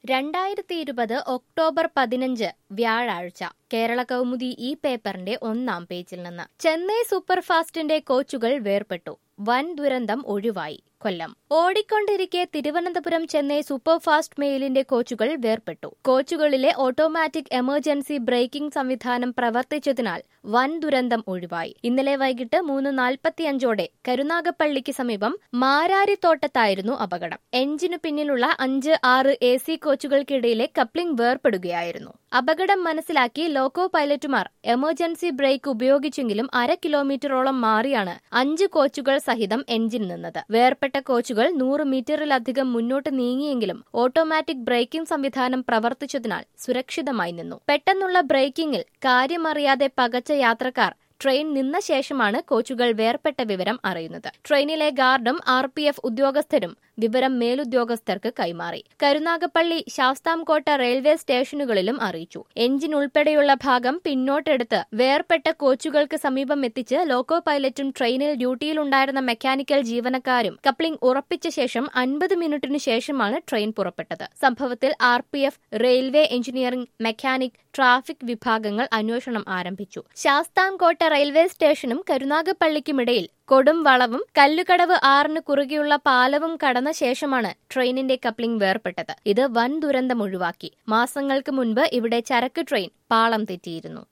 2020 October 15 വ്യാഴാഴ്ച കേരള കൗമുദി ഈ പേപ്പറിന്റെ 1-ാം പേജിൽ നിന്ന് ചെന്നൈ സൂപ്പർഫാസ്റ്റിന്റെ കോച്ചുകൾ വേർപെട്ടു. വൻ ദുരന്തം ഒഴിവായി. കൊല്ലം ഓടിക്കൊണ്ടിരിക്കെ തിരുവനന്തപുരം ചെന്നൈ സൂപ്പർഫാസ്റ്റ് മെയിലിന്റെ കോച്ചുകൾ വേർപെട്ടു. കോച്ചുകളിലെ ഓട്ടോമാറ്റിക് എമർജൻസി ബ്രേക്കിംഗ് സംവിധാനം പ്രവർത്തിച്ചതിനാൽ വൻ ദുരന്തം ഒഴിവായി. ഇന്നലെ വൈകിട്ട് 3:45 കരുനാഗപ്പള്ളിക്ക് സമീപം മാരാരിത്തോട്ടത്തായിരുന്നു അപകടം. എഞ്ചിനു പിന്നിലുള്ള 5-6 AC കോച്ചുകൾക്കിടയിലെ കപ്ലിംഗ് വേർപെടുകയായിരുന്നു. അപകടം മനസ്സിലാക്കി ലോക്കോ പൈലറ്റുമാർ എമർജൻസി ബ്രേക്ക് ഉപയോഗിച്ചെങ്കിലും 1/2 കിലോമീറ്ററോളം മാറിയാണ് 5 കോച്ചുകൾ സഹിതം എഞ്ചിൻ നിന്നത്. വേർപെട്ട കോച്ചുകൾ 100 മീറ്ററിലധികം മുന്നോട്ട് നീങ്ങിയെങ്കിലും ഓട്ടോമാറ്റിക് ബ്രേക്കിംഗ് സംവിധാനം പ്രവർത്തിച്ചതിനാൽ സുരക്ഷിതമായി നിന്നു. പെട്ടെന്നുള്ള ബ്രേക്കിംഗിൽ കാര്യമറിയാതെ പകച്ച യാത്രക്കാർ ട്രെയിൻ നിന്ന ശേഷമാണ് കോച്ചുകൾ വേർപെട്ട വിവരം അറിയുന്നത്. ട്രെയിനിലെ ഗാർഡും RPF ഉദ്യോഗസ്ഥരും വിവരം മേലുദ്യോഗസ്ഥർക്ക് കൈമാറി. കരുനാഗപ്പള്ളി, ശാസ്താംകോട്ട റെയിൽവേ സ്റ്റേഷനുകളിലും അറിയിച്ചു. എഞ്ചിൻ ഉൾപ്പെടെയുള്ള ഭാഗം പിന്നോട്ടെടുത്ത് വേർപെട്ട കോച്ചുകൾക്ക് സമീപം എത്തിച്ച് ലോക്കോ പൈലറ്റും ട്രെയിനിൽ ഡ്യൂട്ടിയിലുണ്ടായിരുന്ന മെക്കാനിക്കൽ ജീവനക്കാരും കപ്ലിംഗ് ഉറപ്പിച്ച ശേഷം 50 മിനിറ്റിനു ശേഷമാണ് ട്രെയിൻ പുറപ്പെട്ടത്. സംഭവത്തിൽ RPF, railway engineering, mechanic, traffic വിഭാഗങ്ങൾ അന്വേഷണം ആരംഭിച്ചു. ശാസ്താംകോട്ട റെയിൽവേ സ്റ്റേഷനും കരുനാഗപ്പള്ളിക്കുമിടയിൽ കൊടും വളവും കല്ലുകടവ് ആറിന് കുറുകെയുള്ള പാലവും കടന്ന ശേഷമാണ് ട്രെയിനിന്റെ കപ്ലിംഗ് വേർപെട്ടത്. ഇത് വൻ ദുരന്തം ഒഴിവാക്കി. മാസങ്ങൾക്ക് മുൻപ് ഇവിടെ ചരക്ക് ട്രെയിൻ പാളം തെറ്റിയിരുന്നു.